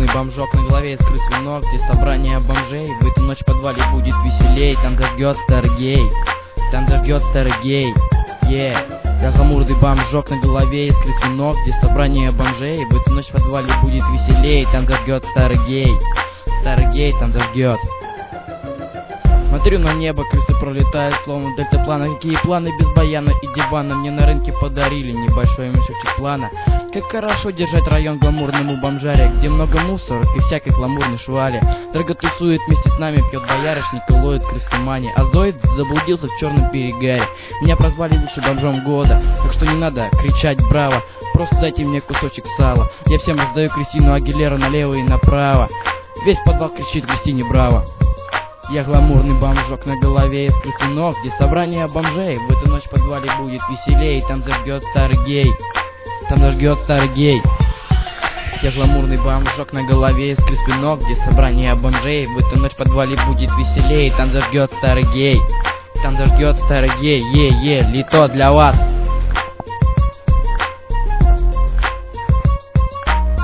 гламурный бомжок, на голове из крыс вино, где собрание бомжей. В эту ночь в подвале будет веселей, там зажгет старый гей, там зажгет старый гей, Я гламурный бомжок, на голове из крыс вино, где собрание бомжей. В эту ночь в подвале будет веселей, там зажгет старый гей, там зажгет. Смотрю на небо, крысы пролетают, словно дельтаплана. Какие планы без баяна и дивана. Мне на рынке подарили небольшой мешочек плана. Как хорошо держать район гламурному бомжаре, где много мусора и всякой гламурной швали. Дорого тусует вместе с нами, пьет боярышник и ловит крыстомани. А Зоид заблудился в черном перегаре. Меня прозвали лучшим бомжом года, так что не надо кричать браво. Просто дайте мне кусочек сала. Я всем раздаю Кристину Агилеру налево и направо. Весь подвал кричит Кристине браво. Я гламурный бомжок, на голове из крыс вино, где собрание бомжей. В эту ночь в подвале будет веселей, там зажгет старый гей, там зажгет старый гей. Я гламурный бомжок, на голове из крыс вино, где собрание бомжей. В эту ночь в подвале будет веселей, там зажгет старый гей, там зажгет старый гей, Лито для вас.